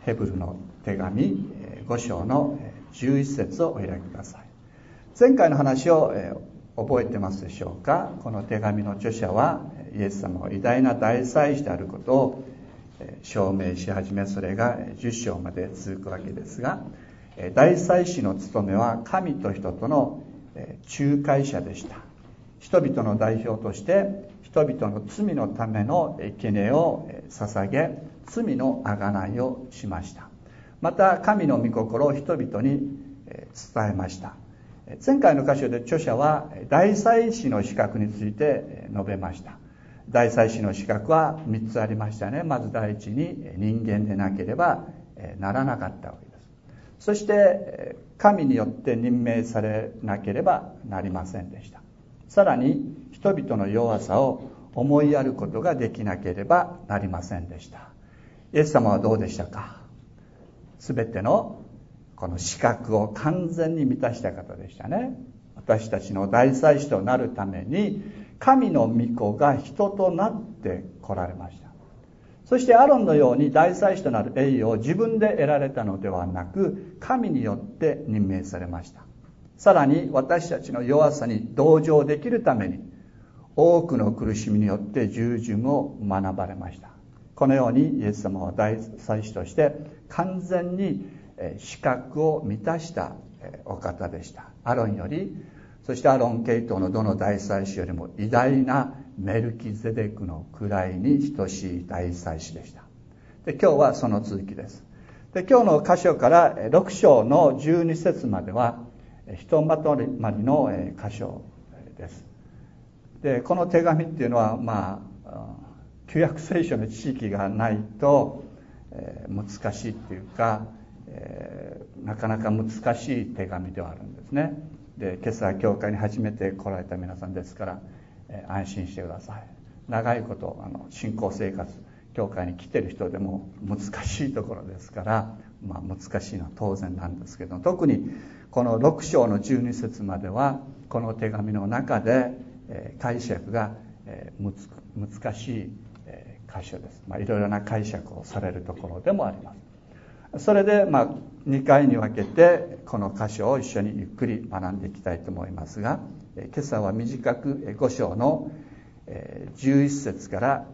ヘブルの手紙5章の11節をお開きください。前回の話を覚えてますでしょうか。この手紙の著者はイエス様の偉大な大祭司であることを証明し始め、それが10章まで続くわけですが、大祭司の務めは神と人との仲介者でした。人々の代表として人々の罪のための生贄を捧げ、罪の贖いをしました。また神の御心を人々に伝えました。前回の箇所で著者は大祭司の資格について述べました。大祭司の資格は3つありましたね。まず第一に人間でなければならなかったわけです。そして神によって任命されなければなりませんでした。さらに人々の弱さを思いやることができなければなりませんでした。イエス様はどうでしたか。すべてのこの資格を完全に満たした方でしたね。私たちの大祭司となるために神の御子が人となって来られました。そしてアロンのように大祭司となる栄誉を自分で得られたのではなく、神によって任命されました。さらに私たちの弱さに同情できるために多くの苦しみによって従順を学ばれました。このようにイエス様は大祭司として完全に資格を満たしたお方でした。アロンより、そしてアロン系統のどの大祭司よりも偉大なメルキゼデクの位に等しい大祭司でした。で、今日はその続きです。で、今日の箇所から6章の12節まではひとまとまりの箇所です。で、この手紙っていうのは旧約聖書の知識がないと難しいっていうか、なかなか難しい手紙ではあるんですね。で、今朝教会に初めて来られた皆さんですから、安心してください。長いこと信仰生活教会に来てる人でも難しいところですから、難しいのは当然なんですけど、特にこの6章の12節まではこの手紙の中で解釈が難しい箇所です。いろいろな解釈をされるところでもあります。それで2回に分けてこの箇所を一緒にゆっくり学んでいきたいと思いますが、今朝は短く5章の11節から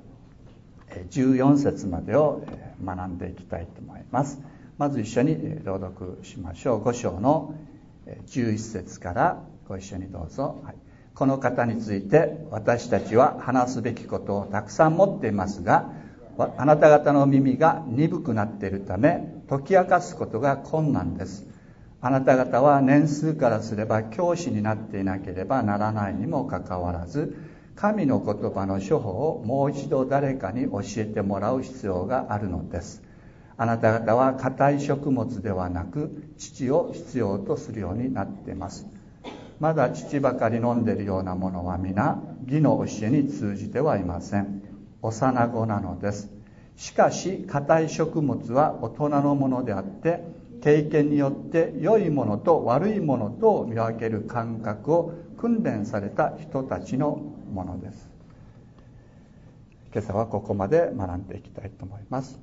14節までを学んでいきたいと思います。まず一緒に朗読しましょう。5章の11節からご一緒にどうぞ。この方について私たちは話すべきことをたくさん持っていますが、あなた方の耳が鈍くなっているため解き明かすことが困難です。あなた方は年数からすれば教師になっていなければならないにもかかわらず、神の言葉の処方をもう一度誰かに教えてもらう必要があるのです。あなた方は硬い食物ではなく乳を必要とするようになっています。まだ乳ばかり飲んでいるようなものは皆義の教えに通じてはいません。幼子なのです。しかし硬い食物は大人のものであって、経験によって良いものと悪いものと見分ける感覚を訓練された人たちのものです。今朝はここまで学んでいきたいと思います。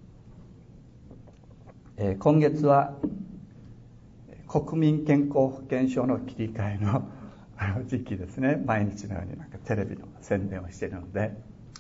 今月は国民健康保険証の切り替えの時期ですね。毎日のようにテレビの宣伝をしているので、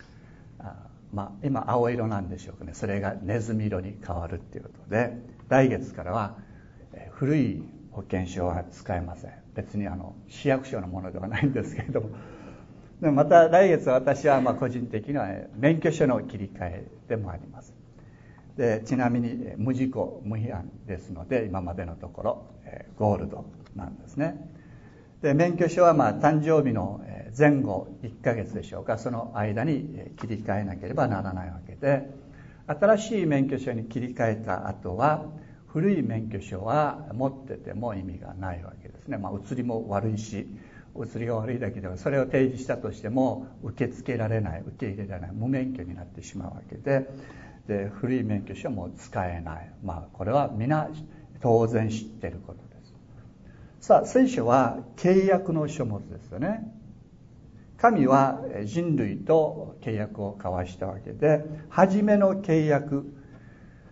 今青色なんでしょうかね。それがネズミ色に変わるっていうことで、来月からは古い保険証は使えません。別に市役所のものではないんですけれども、でまた来月私は個人的には免許証の切り替えでもあります。でちなみに無事故無違反ですので、今までのところゴールドなんですね。で免許証は誕生日の前後1ヶ月でしょうか、その間に切り替えなければならないわけで、新しい免許証に切り替えた後は古い免許証は持ってても意味がないわけですね。写りも悪いし、写りが悪いだけではそれを提示したとしても受け付けられない、受け入れられない、無免許になってしまうわけで、古い免許証はもう使えない。これは皆当然知っていることです。さあ、聖書は契約の書物ですよね。神は人類と契約を交わしたわけで、初めの契約、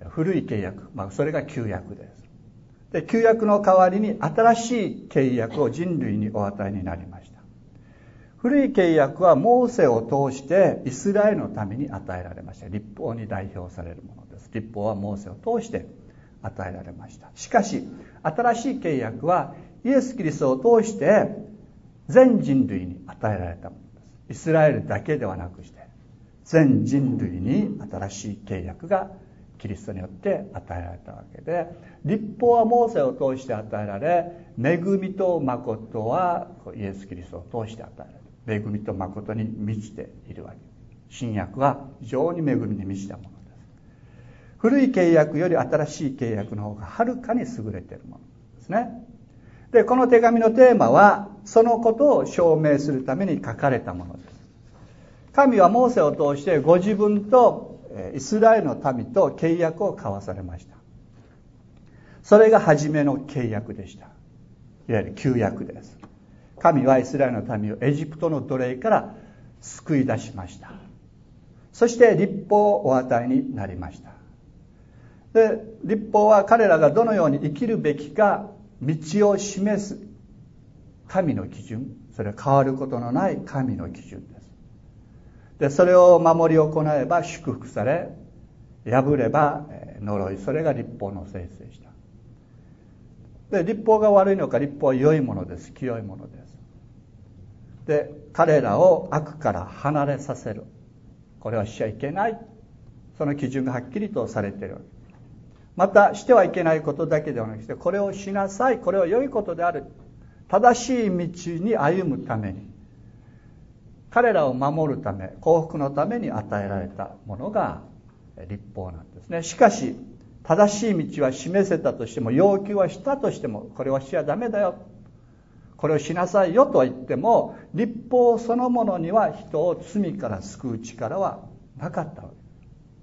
古い契約、それが旧約です。で、旧約の代わりに新しい契約を人類にお与えになりました。古い契約はモーセを通してイスラエルのために与えられました。律法に代表されるものです。律法はモーセを通して与えられました。しかし新しい契約はイエス・キリストを通して全人類に与えられたものです。イスラエルだけではなくして全人類に新しい契約がキリストによって与えられたわけで、律法はモーセを通して与えられ、恵みと誠はイエス・キリストを通して与えられる。恵みと誠に満ちているわけ。新約は非常に恵みに満ちたものです。古い契約より新しい契約の方がはるかに優れているものですね。で、この手紙のテーマはそのことを証明するために書かれたものです。神はモーセを通してご自分とイスラエルの民と契約を交わされました。それが初めの契約でした。いわゆる旧約です。神はイスラエルの民をエジプトの奴隷から救い出しました。そして律法をお与えになりました。で、律法は彼らがどのように生きるべきか道を示す神の基準、それは変わることのない神の基準です。で、それを守り行えば祝福され、破れば呪い、それが律法の性質でした。で、律法が悪いのか、律法は良いものです。清いものです。で、彼らを悪から離れさせる。これはしちゃいけない。その基準がはっきりとされているわけ。また、してはいけないことだけではなくて、これをしなさい。これは良いことである。正しい道に歩むために、彼らを守るため、幸福のために与えられたものが律法なんですね。しかし、正しい道は示せたとしても、要求はしたとしても、これはしちゃダメだよ、これをしなさいよとは言っても、律法そのものには人を罪から救う力はなかったわけです。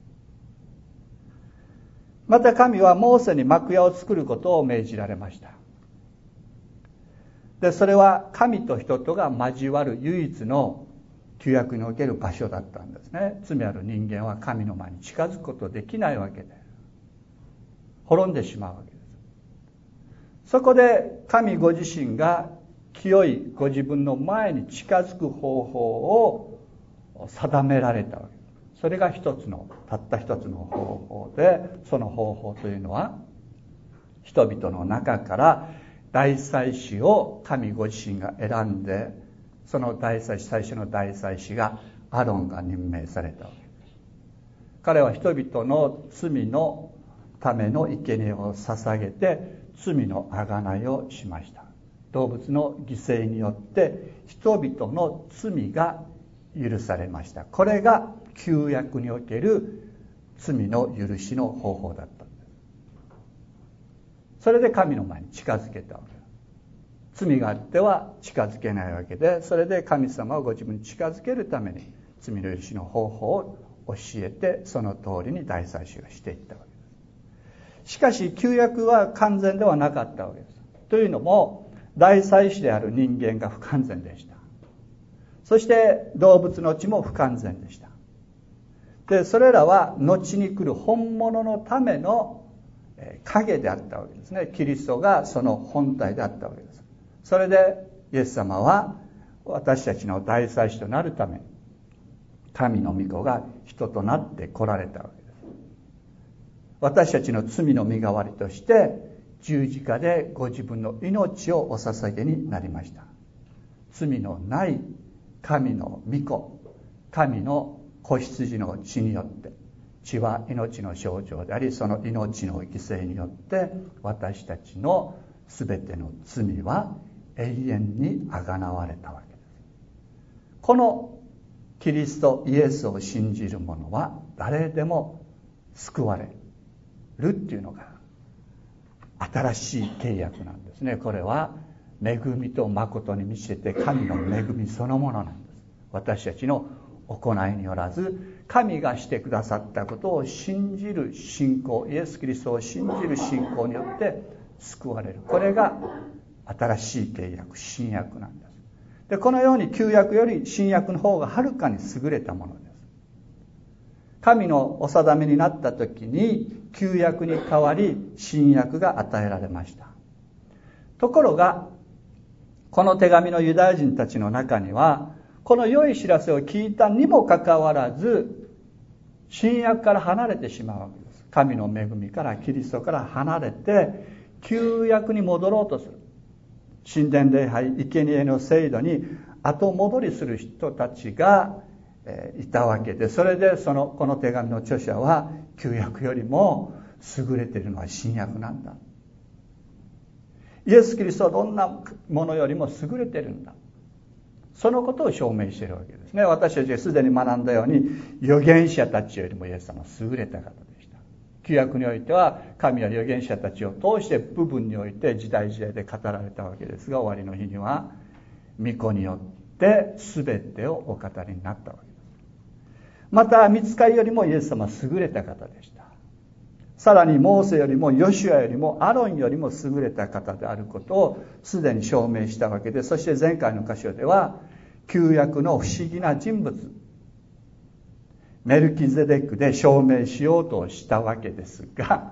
また神はモーセに幕屋を作ることを命じられました。で、それは神と人とが交わる唯一の旧約における場所だったんですね。罪ある人間は神の前に近づくことできないわけで、滅んでしまうわけです。そこで神ご自身が清いご自分の前に近づく方法を定められたわけです。それがたった一つの方法で、その方法というのは、人々の中から大祭司を神ご自身が選んで、その最初の大祭司がアロンが任命されたわけです。彼は人々の罪のための生贄を捧げて罪の贖いをしました。動物の犠牲によって人々の罪が許されました。これが旧約における罪の許しの方法だったんです。それで神の前に近づけたわけです。罪があっては近づけないわけで、それで神様をご自分に近づけるために罪の許しの方法を教えて、その通りに大祭司がしていったわけです。しかし旧約は完全ではなかったわけです。というのも、大祭司である人間が不完全でした。そして動物の血も不完全でした。で、それらは後に来る本物のための影であったわけですね。キリストがその本体であったわけです。それでイエス様は私たちの大祭司となるために、神の御子が人となって来られたわけです。私たちの罪の身代わりとして十字架でご自分の命をお捧げになりました。罪のない神の御子、神の子羊の血によって、血は命の象徴であり、その命の犠牲によって私たちのすべての罪は永遠にあがなわれたわけです。このキリストイエスを信じる者は誰でも救われるっていうのが新しい契約なんですね。これは恵みと誠に満ちてて、神の恵みそのものなんです。私たちの行いによらず、神がしてくださったことを信じる信仰、イエス・キリストを信じる信仰によって救われる。これが新しい契約、新約なんです。で、このように旧約より新約の方がはるかに優れたものです。神のお定めになった時に旧約に代わり新約が与えられました。ところがこの手紙のユダヤ人たちの中には、この良い知らせを聞いたにもかかわらず新約から離れてしまうわけです。神の恵みからキリストから離れて旧約に戻ろうとする、神殿礼拝生贄の制度に後戻りする人たちがいたわけで、それでこの手紙の著者は旧約よりも優れているのは新約なんだ、イエス・キリストはどんなものよりも優れているんだ、そのことを証明しているわけですね。私たちがすでに学んだように、預言者たちよりもイエス様は優れた方でした。旧約においては神は預言者たちを通して部分において時代時代で語られたわけですが、終わりの日には御子によって全てをお語りになったわけです。また御使いよりもイエス様は優れた方でした。さらにモーセよりもヨシュアよりもアロンよりも優れた方であることをすでに証明したわけで、そして前回の箇所では旧約の不思議な人物メルキゼデクで証明しようとしたわけですが、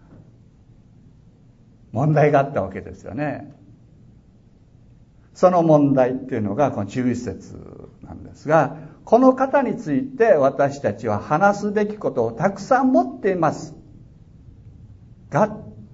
問題があったわけですよね。その問題っていうのがこの11節なんですが、この方について私たちは話すべきことをたくさん持っていますが、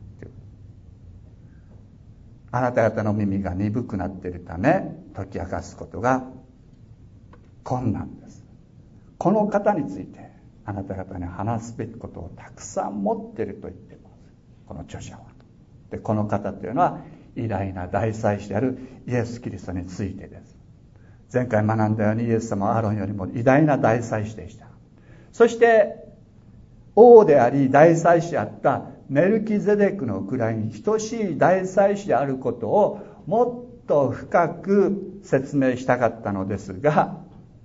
あなた方の耳が鈍くなっているため解き明かすことが困難です。この方についてあなた方に話すべきことをたくさん持っていると言っています、この著者は。でこの方というのは偉大な大祭司であるイエス・キリストについてです。前回学んだようにイエス様はアロンよりも偉大な大祭司でした。そして王であり大祭司であったメルキゼデクの位に等しい大祭司であることをもっと深く説明したかったのですが、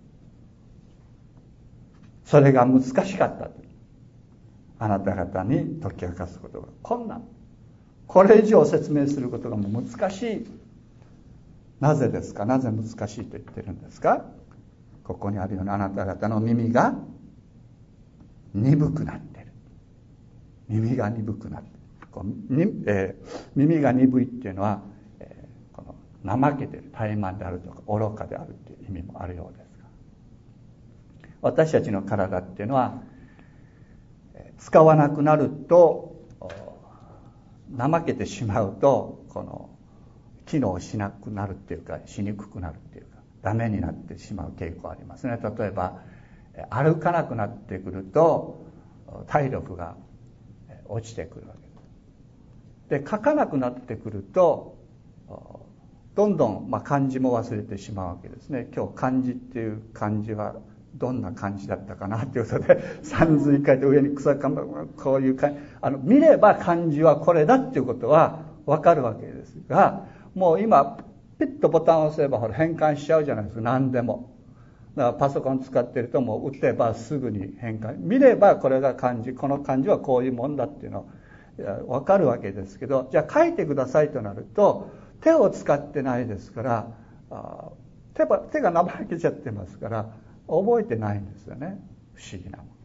それが難しかった。あなた方に解き明かすことが困難、これ以上説明することがもう難しい。なぜですか？なぜ難しいと言ってるんですか？ここにあるようにあなた方の耳が鈍くなっている。耳が鈍くなっている。耳が鈍いっていうのは、この怠けている、怠慢であるとか愚かであるという意味もあるようですが、私たちの体っていうのは使わなくなると、怠けてしまうとこの機能しなくなるっていうか、しにくくなるっていうか、ダメになってしまう傾向ありますね。例えば歩かなくなってくると体力が落ちてくるわけです。で書かなくなってくるとどんどん漢字も忘れてしまうわけですね。今日漢字っていう漢字はどんな漢字だったかなということで、三髄書いて上に草看板、こういう見れば漢字はこれだっていうことは分かるわけですが、もう今ピッとボタンを押せば変換しちゃうじゃないですか。何でもだからパソコン使ってるともう打てばすぐに変換、見ればこれが漢字、この漢字はこういうもんだっていうの分かるわけですけど、じゃあ書いてくださいとなると手を使ってないですから、手が怠けちゃってますから覚えてないんですよね。不思議なもの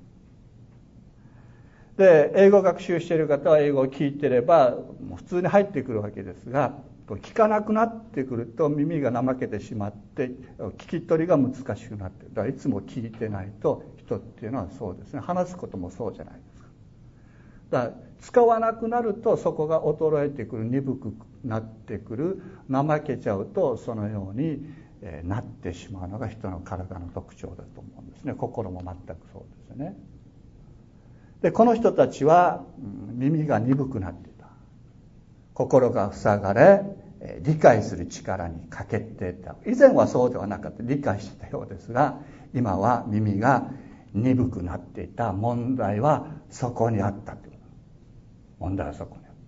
で、英語学習している方は英語を聞いてれば普通に入ってくるわけですが、聞かなくなってくると耳が怠けてしまって聞き取りが難しくなってる。だからいつも聞いてないと、人っていうのはそうですね、話すこともそうじゃないですか。だから使わなくなるとそこが衰えてくる、鈍くなってくる、怠けちゃうとそのようになってしまうのが人の体の特徴だと思うんですね。心も全くそうですね。でこの人たちは耳が鈍くなっていた、心が塞がれ理解する力に欠けていた。以前はそうではなかった、理解してたようですが、今は耳が鈍くなっていた。問題はそこにあったということ。問題はそこにあった。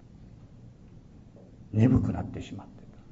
鈍くなってしまっていた。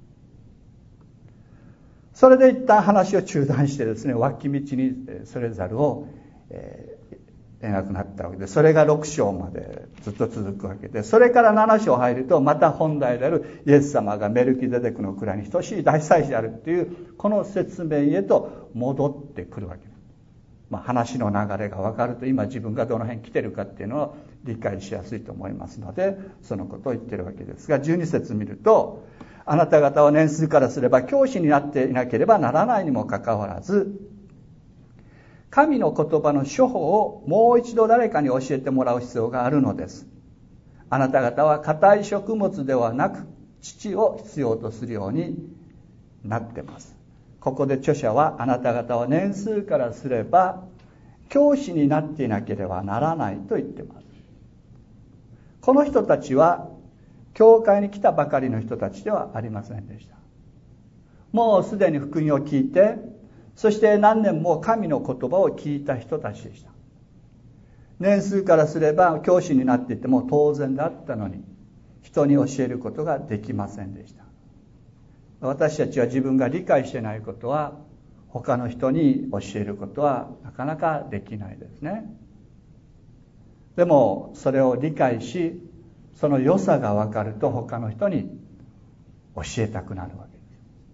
それで一旦話を中断してですね、脇道にそれざるをなくなったわけで、それが6章までずっと続くわけで、それから7章入るとまた本題であるイエス様がメルキゼデクの位に等しい大祭司であるっていうこの説明へと戻ってくるわけです。 話の流れが分かると今自分がどの辺来てるかっていうのを理解しやすいと思いますので、そのことを言ってるわけですが、12節見ると、あなた方は年数からすれば教師になっていなければならないにもかかわらず、神の言葉の処方をもう一度誰かに教えてもらう必要があるのです。あなた方は硬い食物ではなく乳を必要とするようになっています。ここで著者は、あなた方は年数からすれば教師になっていなければならないと言っています。この人たちは教会に来たばかりの人たちではありませんでした。もうすでに福音を聞いて、そして何年も神の言葉を聞いた人たちでした。年数からすれば教師になっていても当然であったのに、人に教えることができませんでした。私たちは自分が理解していないことは他の人に教えることはなかなかできないですね。でもそれを理解し、その良さが分かると他の人に教えたくなるわけです。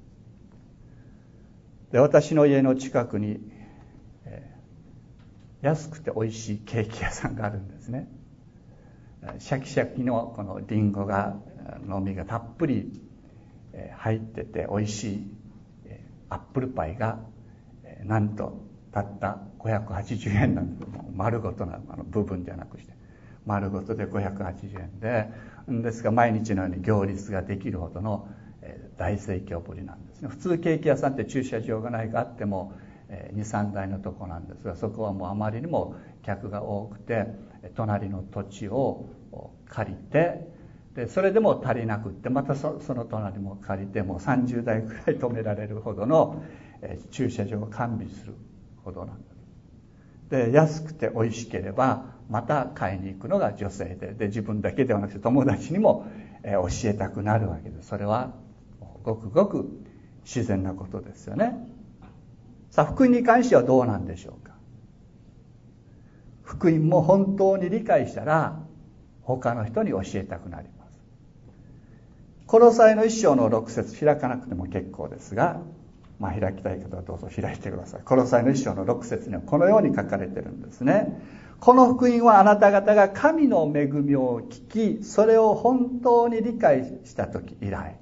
で、私の家の近くに、安くて美味しいケーキ屋さんがあるんですね。シャキシャキのこのリンゴがの実がたっぷり入ってて美味しいアップルパイがなんとたった580円なんです。丸ごとな部分じゃなくして丸ごとで580円ですが、毎日のように行列ができるほどの大盛況ぶりなんですね。普通ケーキ屋さんって駐車場がないかあっても 2,3 台のとこなんですが、そこはもうあまりにも客が多くて、隣の土地を借りて、でそれでも足りなくってまた その隣も借りて、もう30台くらい止められるほどの駐車場を完備するほどなんです。で、安くて美味しければまた買いに行くのが女性で、自分だけではなくて友達にも教えたくなるわけです。それはごくごく自然なことですよね。さあ、福音に関してはどうなんでしょうか。福音も本当に理解したら他の人に教えたくなります。コロサイの1章の6節、開かなくても結構ですが、開きたい方はどうぞ開いてください。コロサイの1章の6節にはこのように書かれているんですね。この福音はあなた方が神の恵みを聞き、それを本当に理解した時以来、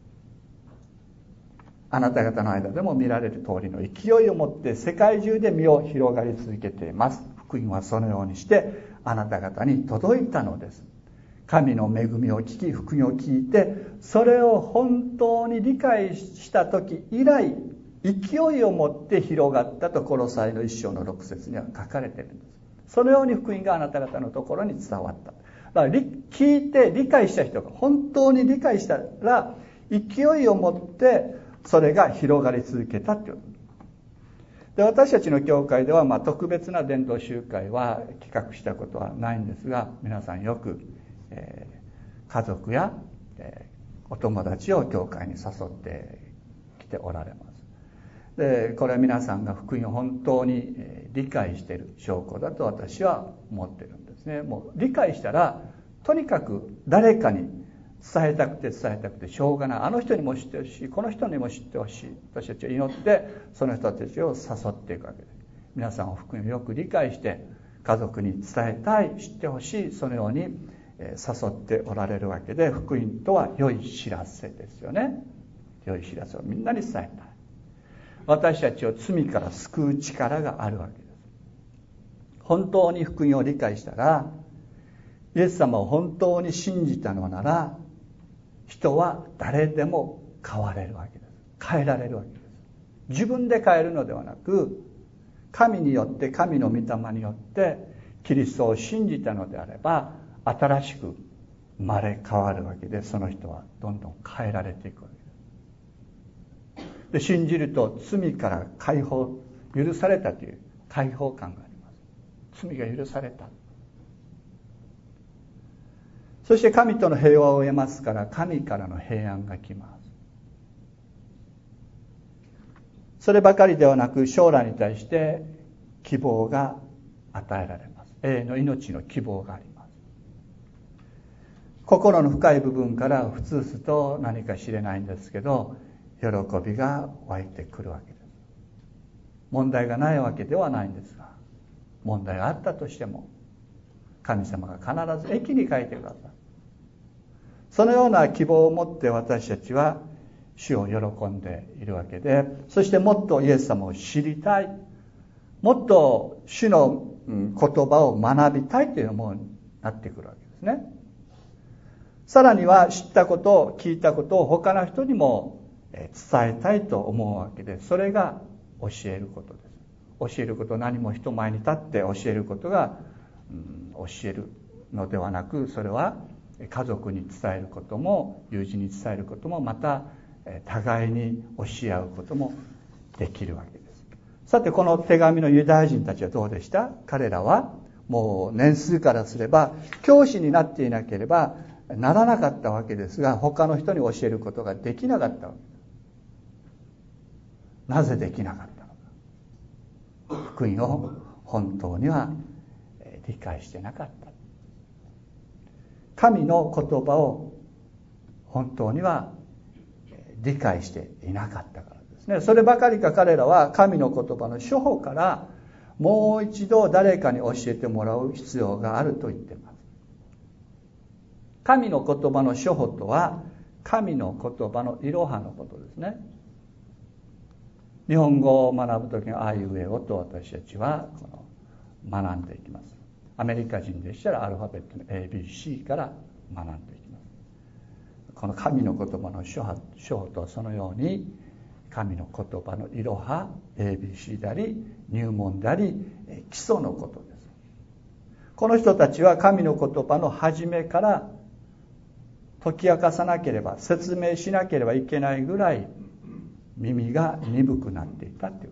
あなた方の間でも見られる通りの勢いを持って世界中で身を広がり続けています。福音はそのようにしてあなた方に届いたのです。神の恵みを聞き、福音を聞いて、それを本当に理解した時以来、勢いを持って広がったとコロサイの1章の6節には書かれているんです。そのように福音があなた方のところに伝わった。だから聞いて理解した人が本当に理解したら、勢いを持ってそれが広がり続けたということで、私たちの教会では特別な伝道集会は企画したことはないんですが、皆さんよく、家族や、お友達を教会に誘ってきておられます。で、これは皆さんが福音を本当に理解している証拠だと私は思っているんですね。もう理解したらとにかく誰かに伝えたくてしょうがない。あの人にも知ってほしい、この人にも知ってほしい。私たちは祈ってその人たちを誘っていくわけです。皆さんは福音をよく理解して家族に伝えたい、知ってほしい、そのように誘っておられるわけで、福音とは良い知らせですよね。良い知らせをみんなに伝えたい。私たちを罪から救う力があるわけです。本当に福音を理解したら、イエス様を本当に信じたのなら、人は誰でも変われるわけです。変えられるわけです。自分で変えるのではなく、神によって、神の御霊によってキリストを信じたのであれば、新しく生まれ変わるわけで、その人はどんどん変えられていくわけです。で、信じると罪から解放、許されたという解放感があります。罪が許された。そして神との平和を得ますから、神からの平安が来ます。そればかりではなく、将来に対して希望が与えられます。永遠の命の希望があります。心の深い部分からふつふつと何か知れないんですけど、喜びが湧いてくるわけです。 問題がないわけではないんですが、問題があったとしても神様が必ず益に変えてください。そのような希望を持って私たちは主を喜んでいるわけで、そしてもっとイエス様を知りたい、もっと主の言葉を学びたいという思いになってくるわけですね。さらには知ったこと、聞いたことを他の人にも伝えたいと思うわけで、それが教えることです。教えること、何も人前に立って教えることが、教えるのではなく、それは家族に伝えることも友人に伝えることも、また互いに教え合うこともできるわけです。さて、この手紙のユダヤ人たちはどうでした？彼らはもう年数からすれば教師になっていなければならなかったわけですが、他の人に教えることができなかったわけです。なぜできなかったのか。福音を本当には理解してなかった。神の言葉を本当には理解していなかったからですね。そればかりか、彼らは神の言葉の書法からもう一度誰かに教えてもらう必要があると言っています。神の言葉の書法とは神の言葉のいろはのことですね。日本語を学ぶときにあいうえおと私たちは学んでいきます。アメリカ人でしたらアルファベットの ABC から学んでいきます。この神の言葉の書法とはそのように神の言葉のいろは ABC であり、入門であり、基礎のことです。この人たちは神の言葉の初めから解き明かさなければ、説明しなければいけないぐらい耳が鈍くなっていたという。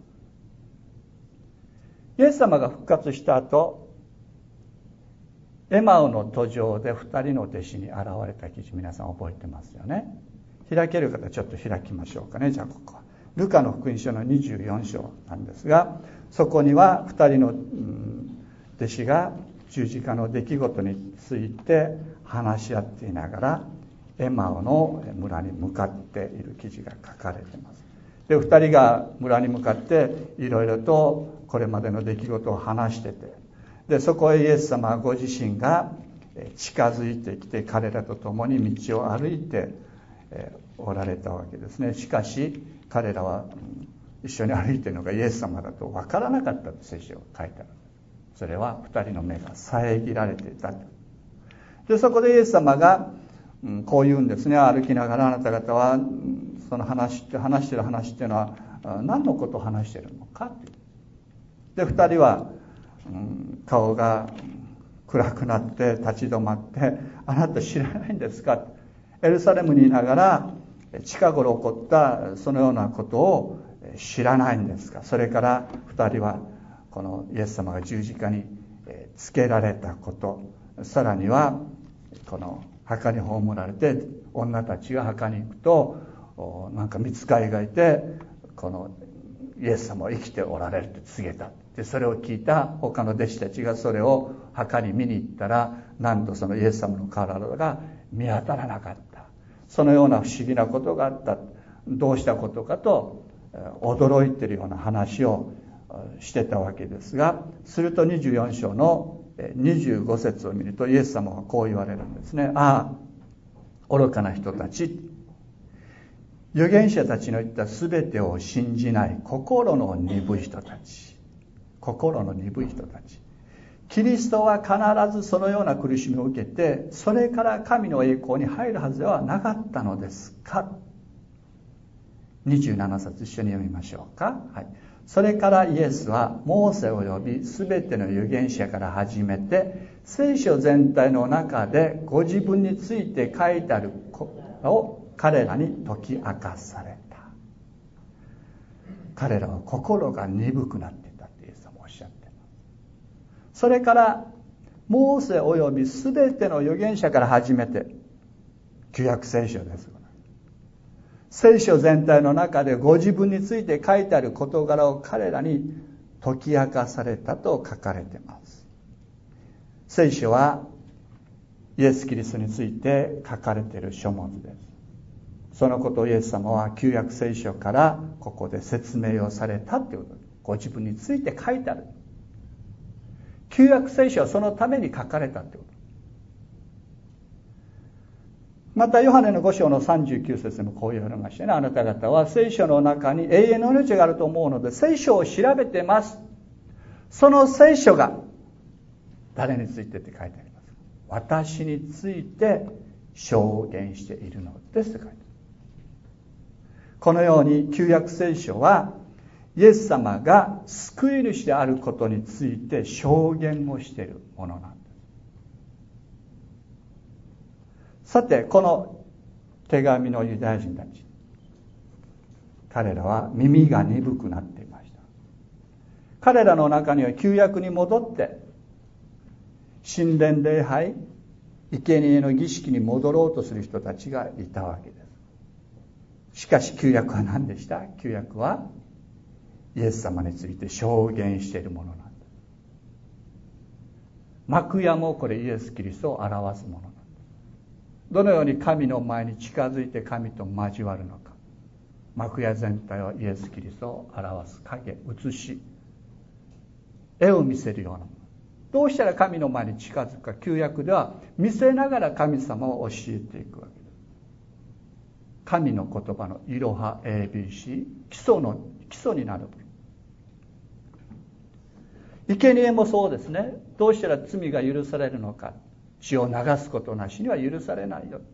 イエス様が復活した後、エマウの途上で2人の弟子に現れた記事、皆さん覚えてますよね。開ける方ちょっと開きましょうかね。じゃあここはルカの福音書の24章なんですが、そこには2人の弟子が十字架の出来事について話し合っていながらエマウの村に向かっている記事が書かれています。で、2人が村に向かっていろいろとこれまでの出来事を話してて、でそこへイエス様はご自身が近づいてきて彼らと共に道を歩いておられたわけですね。しかし彼らは一緒に歩いているのがイエス様だと分からなかったと聖書が書いてある。それは2人の目が遮られていた。でそこでイエス様がこう言うんですね。歩きながらあなた方はその話してる話っていうのは何のことを話しているのかって。で2人は顔が暗くなって立ち止まって、あなた知らないんですか。エルサレムにいながら近頃起こったそのようなことを知らないんですか。それから2人はこのイエス様が十字架につけられたこと、さらにはこの墓に葬られて女たちが墓に行くとなんか御使いがいて、このイエス様は生きておられると告げた。でそれを聞いた他の弟子たちがそれを墓に見に行ったら、なんとそのイエス様の体が見当たらなかった。そのような不思議なことがあった。どうしたことかと驚いているような話をしてたわけですが、すると24章の25節を見るとイエス様はこう言われるんですね。ああ、愚かな人たち、預言者たちの言った全てを信じない心の鈍い人たち、心の鈍い人たち。キリストは必ずそのような苦しみを受けて、それから神の栄光に入るはずではなかったのですか。27節一緒に読みましょうか。はい。それからイエスはモーセを呼び、すべての預言者から始めて聖書全体の中でご自分について書いてあることを彼らに解き明かされた。彼らは心が鈍くなっていたってイエス様おっしゃっています。それからモーセおよびすべての預言者から始めて、旧約聖書です。聖書全体の中でご自分について書いてある事柄を彼らに解き明かされたと書かれています。聖書はイエス・キリストについて書かれている書物ですそのことをイエス様は旧約聖書からここで説明をされたというご自分について書いてある。旧約聖書はそのために書かれたってこと。またヨハネの5章の39節にもこう言われましたね。あなた方は聖書の中に永遠の命があると思うので聖書を調べてます。その聖書が誰についてって書いてあります。私について証言しているのですって書いてある。このように旧約聖書はイエス様が救い主であることについて証言をしているものなんです。さて、この手紙のユダヤ人たち、彼らは耳が鈍くなっていました。彼らの中には旧約に戻って神殿礼拝、生贄の儀式に戻ろうとする人たちがいたわけです。しかし旧約は何でした？旧約はイエス様について証言しているものなんです。幕屋もこれイエス・キリストを表すものなんです。どのように神の前に近づいて神と交わるのか。幕屋全体はイエス・キリストを表す影、写し、絵を見せるようなもの。どうしたら神の前に近づくか。旧約では見せながら神様を教えていくわけです。神の言葉のイロハ ABC 基礎になる。生贄もそうですね。どうしたら罪が許されるのか。血を流すことなしには許されないよ。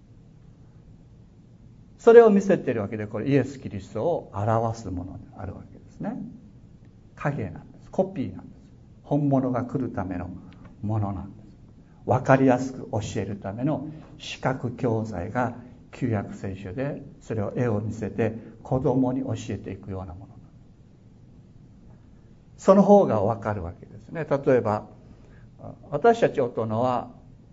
それを見せているわけで、これイエス・キリストを表すものであるわけですね。影なんです。コピーなんです。本物が来るためのものなんです。分かりやすく教えるための視覚教材が旧約聖書で、それを絵を見せて子供に教えていくようなもの。その方が分かるわけですね。例えば私たち大人は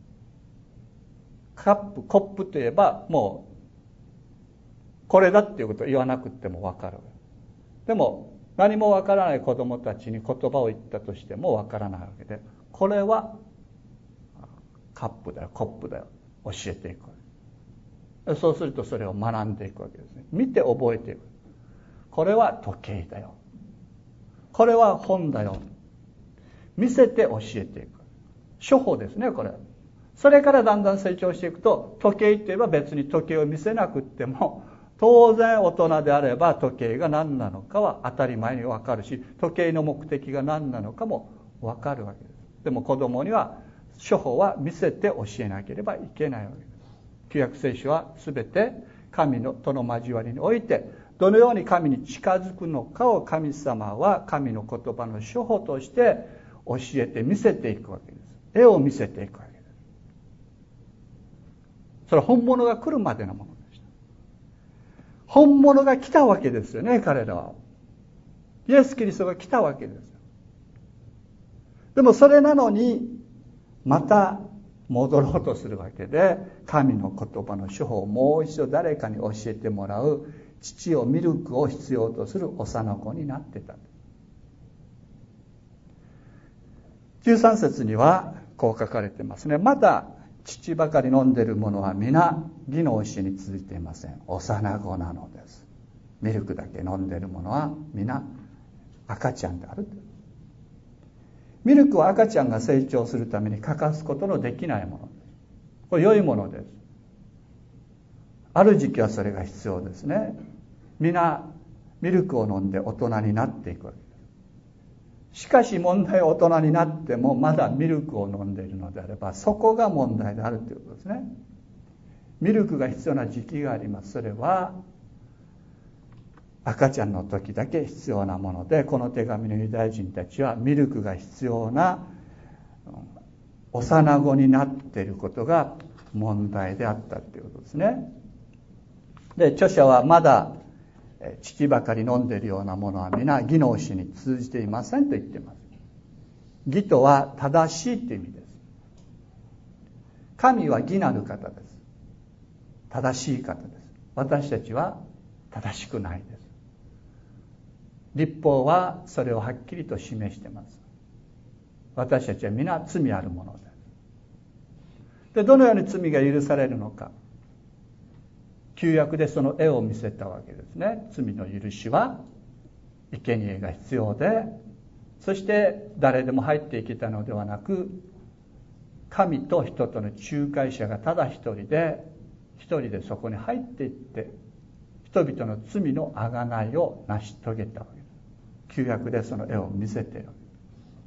コップといえばもうこれだっていうことを言わなくても分かる。でも何も分からない子供たちに言葉を言ったとしても分からないわけで、これはカップだよ、コップだよ、教えていく。そうするとそれを学んでいくわけですね。見て覚えていく。これは時計だよ、これは本だよ、見せて教えていく。処方ですね、これ。それからだんだん成長していくと、時計って言えば別に時計を見せなくっても当然大人であれば時計が何なのかは当たり前に分かるし、時計の目的が何なのかも分かるわけです。でも子供には処方は見せて教えなければいけないわけです。旧約聖書は全て神との交わりにおいてどのように神に近づくのかを神様は神の言葉の処方として教えて見せていくわけです。絵を見せていくわけです。それは本物が来るまでのものでした。本物が来たわけですよね、彼らは。イエス・キリストが来たわけです。でもそれなのにまた戻ろうとするわけで、神の言葉の処方をもう一度誰かに教えてもらう、父をミルクを必要とする幼子になってた。13節にはこう書かれてますね。まだ乳ばかり飲んでいる者は皆義の教えに続いていません。幼子なのです。ミルクだけ飲んでいる者は皆赤ちゃんである。ミルクは赤ちゃんが成長するために欠かすことのできないものです。これ良いものです。ある時期はそれが必要ですね。皆ミルクを飲んで大人になっていくわけです。しかし問題は大人になってもまだミルクを飲んでいるのであれば、そこが問題であるということですね。ミルクが必要な時期があります。それは赤ちゃんの時だけ必要なもので、この手紙のユダヤ人たちはミルクが必要な幼子になっていることが問題であったということですね。で、著者はまだ乳ばかり飲んでいるようなものは皆義の教えに通じていませんと言っています。義とは正しいという意味です。神は義なる方です。正しい方です。私たちは正しくないです。律法はそれをはっきりと示しています。私たちは皆罪あるものです。で、どのように罪が許されるのか。旧約でその絵を見せたわけですね。罪の許しは生贄が必要で、そして誰でも入っていけたのではなく、神と人との仲介者がただ一人でそこに入っていって人々の罪の贖いを成し遂げたわけです。旧約でその絵を見せているわけです。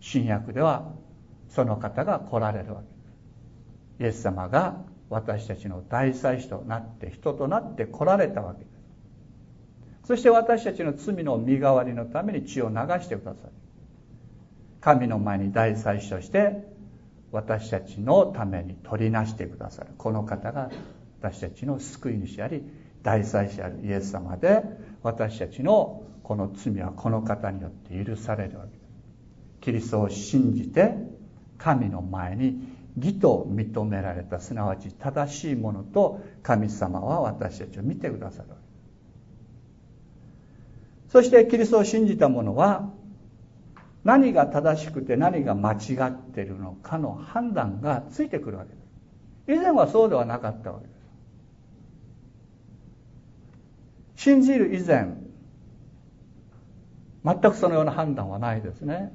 新約ではその方が来られるわけです。イエス様が私たちの大祭司となって人となって来られたわけです。そして私たちの罪の身代わりのために血を流してください。神の前に大祭司として私たちのために取りなしてくださるこの方が私たちの救い主であり大祭司であるイエス様で、私たちのこの罪はこの方によって許されるわけです。キリストを信じて神の前に義と認められた、すなわち正しいものと神様は私たちを見てくださるわけです。そしてキリストを信じた者は何が正しくて何が間違っているのかの判断がついてくるわけです。以前はそうではなかったわけです。信じる以前、全くそのような判断はないですね。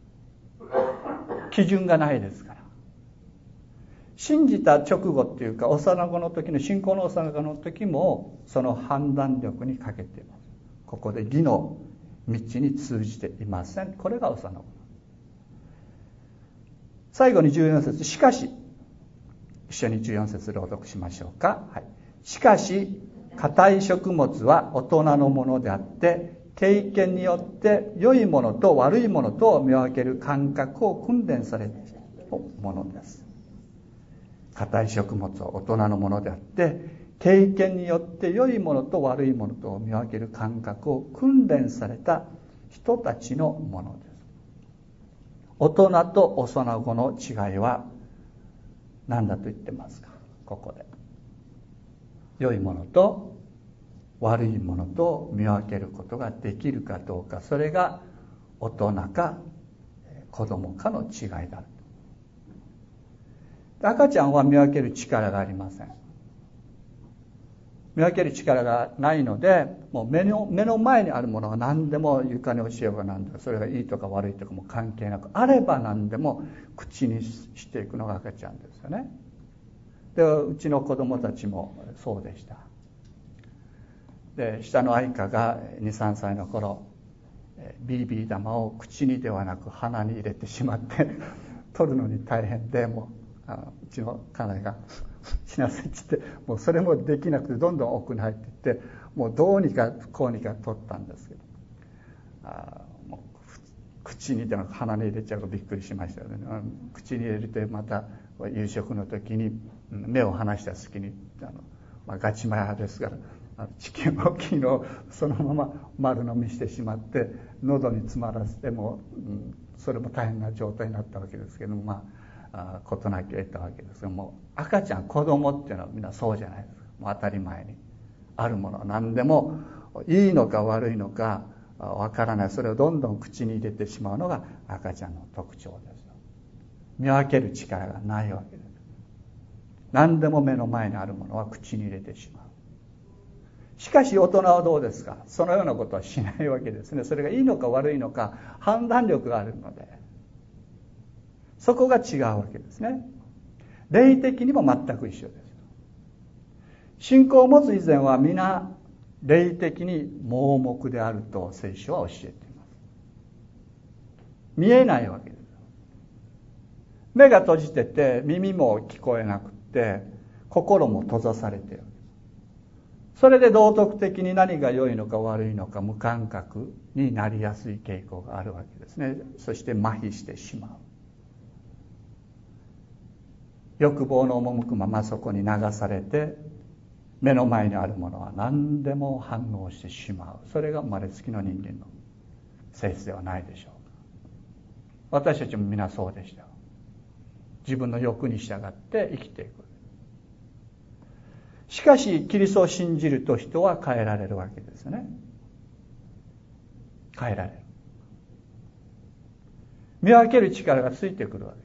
基準がないですから。信じた直後っていうか、幼子の時の信仰の幼子の時もその判断力に欠けています。ここで義の道に通じていません。これが幼子。最後に14節、しかし、一緒に14節朗読しましょうか。はい。しかし硬い食物は大人のものであって、経験によって良いものと悪いものとを見分ける感覚を訓練されたものです。硬い食物は大人のものであって、経験によって良いものと悪いものとを見分ける感覚を訓練された人たちのものです。大人と幼子の違いは何だと言ってますか。ここで良いものと悪いものと見分けることができるかどうか、それが大人か子供かの違いだ。赤ちゃんは見分ける力がありません。見分ける力がないので、もう目の前にあるものは何でも、床に落ちようが何でも、それがいいとか悪いとかも関係なく、あれば何でも口にしていくのが赤ちゃんですよね。で、うちの子供たちもそうでした。で、下の愛花が 2,3 歳の頃、BB 玉を口にではなく鼻に入れてしまって取るのに大変で、もううちの家内がしなさいって言って、もうそれもできなくてどんどん奥に入っていって、もうどうにかこうにか取ったんですけど、もう口にではなく鼻に入れちゃうとびっくりしましたよね。口に入れるとまた夕食の時に目を離した隙にガチマヤですからチキン大きいのをそのまま丸飲みしてしまって喉に詰まらせても、それも大変な状態になったわけですけども、事なきを得たわけですが、もう赤ちゃん子供っていうのはみんなそうじゃないですか。もう当たり前にあるものは何でもいいのか悪いのかわからない、それをどんどん口に入れてしまうのが赤ちゃんの特徴です。見分ける力がないわけです。何でも目の前にあるものは口に入れてしまう。しかし大人はどうですか。そのようなことはしないわけですね。それがいいのか悪いのか判断力があるので、そこが違うわけですね。霊的にも全く一緒です。信仰を持つ以前は皆霊的に盲目であると聖書は教えています。見えないわけです。目が閉じてて耳も聞こえなくて心も閉ざされている。それで道徳的に何が良いのか悪いのか無感覚になりやすい傾向があるわけですね。そして麻痺してしまう。欲望の赴くままそこに流されて、目の前にあるものは何でも反応してしまう。それが生まれつきの人間の性質ではないでしょうか。私たちも皆そうでした。自分の欲に従って生きていく。しかしキリストを信じると人は変えられるわけですね。変えられる。見分ける力がついてくるわけです。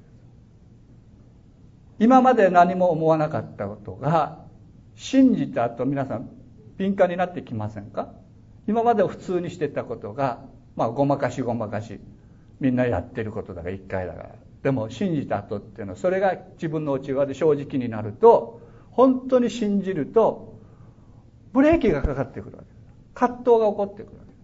今まで何も思わなかったことが信じた後、皆さん敏感になってきませんか。今まで普通にしてたことがごまかしみんなやってることだから一回だから。でも信じた後っていうのはそれが自分の内側で正直になると、本当に信じるとブレーキがかかってくるわけです。葛藤が起こってくるわけです。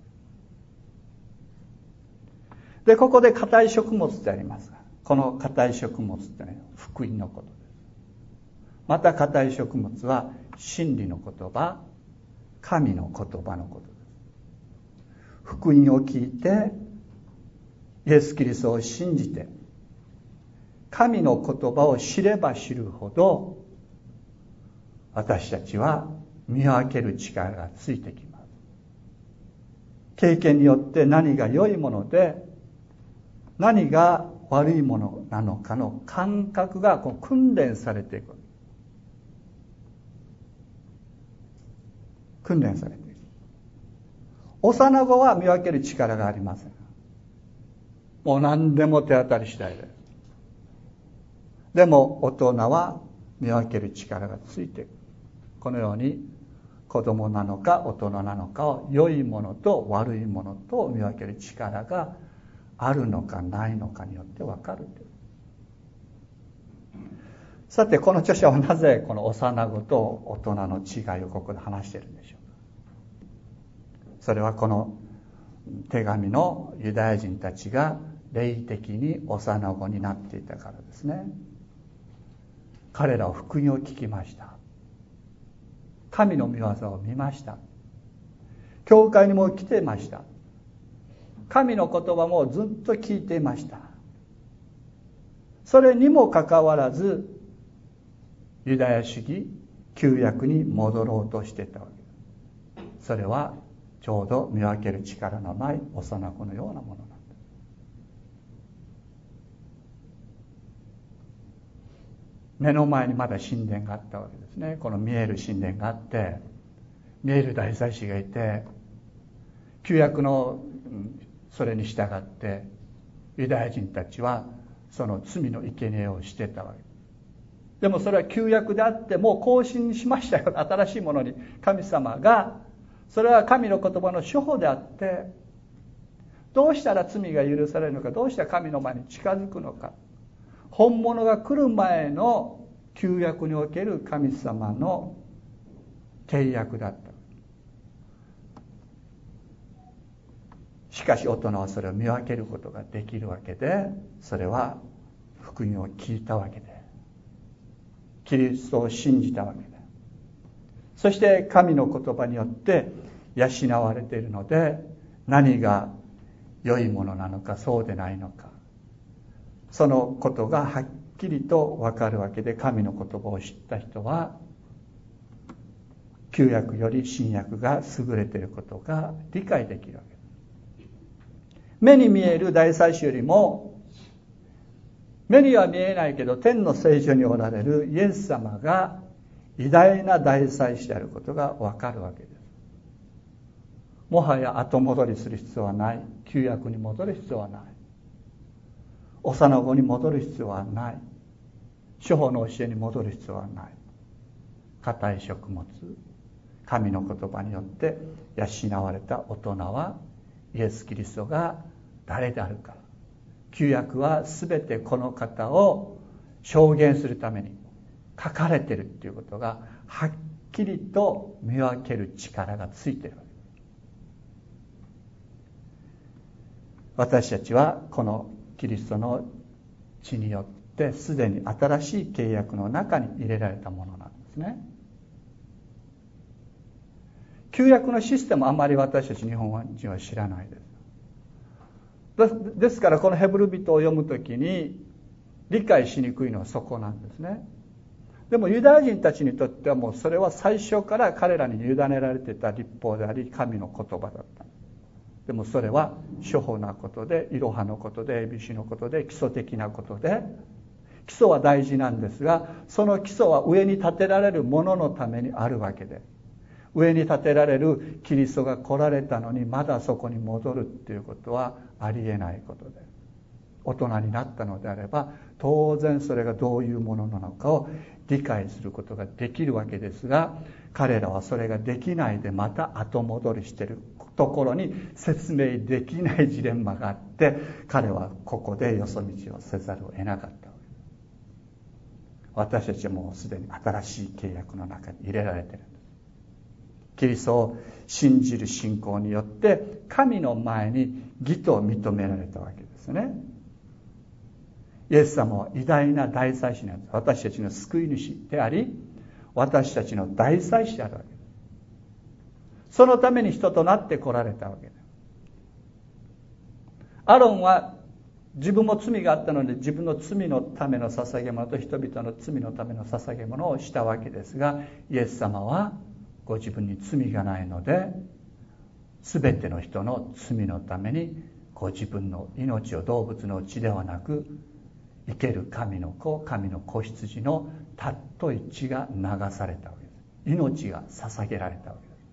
でここで硬い食物ってありますが、この硬い食物ってね、福音のことです。また硬い食物は真理の言葉、神の言葉のことです。福音を聞いてイエス・キリストを信じて神の言葉を知れば知るほど、私たちは見分ける力がついてきます。経験によって何が良いもので何が悪いものなのかの感覚が訓練されていく。訓練されていく。幼子は見分ける力がありません。もう何でも手当たり次第です。でも大人は見分ける力がついている。このように子供なのか大人なのかを良いものと悪いものと見分ける力があるのかないのかによって分かるという。さてこの著者はなぜこの幼子と大人の違いをここで話しているんでしょうか。それはこの手紙のユダヤ人たちが霊的に幼子になっていたからですね。彼らは福音を聞きました。神の御業を見ました。教会にも来てました。神の言葉もずっと聞いていました。それにもかかわらずユダヤ主義旧約に戻ろうとしていたわけです。それはちょうど見分ける力のない幼子のようなものなんです。目の前にまだ神殿があったわけですね。この見える神殿があって見える大祭司がいて、旧約のそれに従ってユダヤ人たちはその罪の生贄をしてたわけです。でもそれは旧約であってもう更新しましたよ。新しいものに神様が、それは神の言葉の処方であって、どうしたら罪が許されるのか、どうしたら神の前に近づくのか、本物が来る前の旧約における神様の契約だった。しかし大人はそれを見分けることができるわけで、それは福音を聞いたわけで、キリストを信じたわけで、そして神の言葉によって養われているので、何が良いものなのかそうでないのか、そのことがはっきりと分かるわけで、神の言葉を知った人は旧約より新約が優れていることが理解できるわけです。目に見える大祭司よりも、目には見えないけど天の聖所におられるイエス様が偉大な大祭司であることが分かるわけです。もはや後戻りする必要はない。旧約に戻る必要はない。幼子に戻る必要はない。諸法の教えに戻る必要はない。固い食物、神の言葉によって養われた大人はイエス・キリストが誰であるか、旧約は全てこの方を証言するために書かれているということがはっきりと見分ける力がついているわけです。私たちはこのキリストの血によってすでに新しい契約の中に入れられたものなんですね。旧約のシステムあまり私たち日本人は知らないです。ですからこのヘブル人を読むときに理解しにくいのはそこなんですね。でもユダヤ人たちにとってはもうそれは最初から彼らに委ねられていた律法であり神の言葉だった。でもそれは諸法なことで、いろはのことで、ABCのことで、基礎的なことで、基礎は大事なんですが、その基礎は上に立てられるもののためにあるわけで、上に立てられるキリストが来られたのにまだそこに戻るっていうことはありえないことで、大人になったのであれば当然それがどういうものなのかを理解することができるわけですが、彼らはそれができないでまた後戻りしているところに説明できないジレンマがあって、彼はここでよそ道をせざるを得なかった。私たちはもうすでに新しい契約の中に入れられているんです。キリストを信じる信仰によって神の前に義と認められたわけですね。イエス様は偉大な大祭司なんです。私たちの救い主であり、私たちの大祭司であるわけです。そのために人となって来られたわけです。アロンは自分も罪があったので、自分の罪のための捧げ物と人々の罪のための捧げ物をしたわけですが、イエス様はご自分に罪がないので、全ての人の罪のためにご自分の命を動物の血ではなく、生ける神の子、神の子羊の尊い血が流されたわけです。命が捧げられたわけです。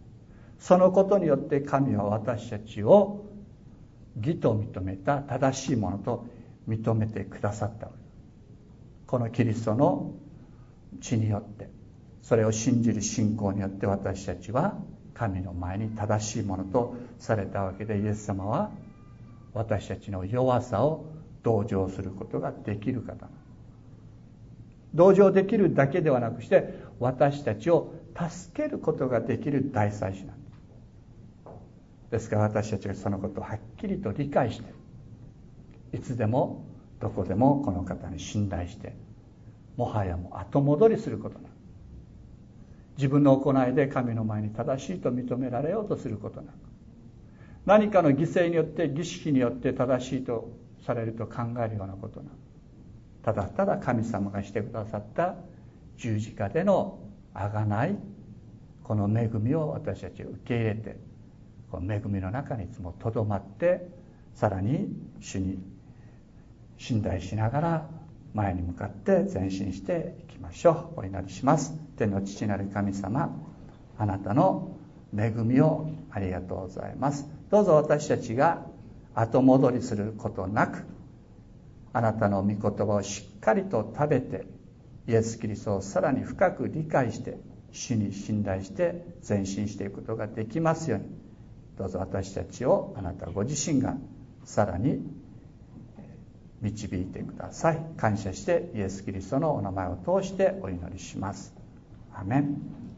そのことによって神は私たちを義と認めた正しいものと認めてくださったわけです。このキリストの血によって、それを信じる信仰によって私たちは神の前に正しいものとされたわけで、イエス様は私たちの弱さを同情することができる方。同情できるだけではなくして、私たちを助けることができる大祭司なんです。ですから私たちがそのことをはっきりと理解して、いつでもどこでもこの方に信頼して、もはやもう後戻りすることなく、自分の行いで神の前に正しいと認められようとすることなく、何かの犠牲によって儀式によって正しいとされると考えるようなことなく、ただただ神様がしてくださった十字架での贖い、この恵みを私たちは受け入れて、この恵みの中にいつもとどまって、さらに主に信頼しながら前に向かって前進していきましょう。お祈りします。天の父なる神様、あなたの恵みをありがとうございます。どうぞ私たちが後戻りすることなく、あなたの御言葉をしっかりと食べて、イエス・キリストをさらに深く理解して、主に信頼して前進していくことができますように、どうぞ私たちをあなたご自身がさらに導いてください。感謝してイエス・キリストのお名前を通してお祈りします。アメン。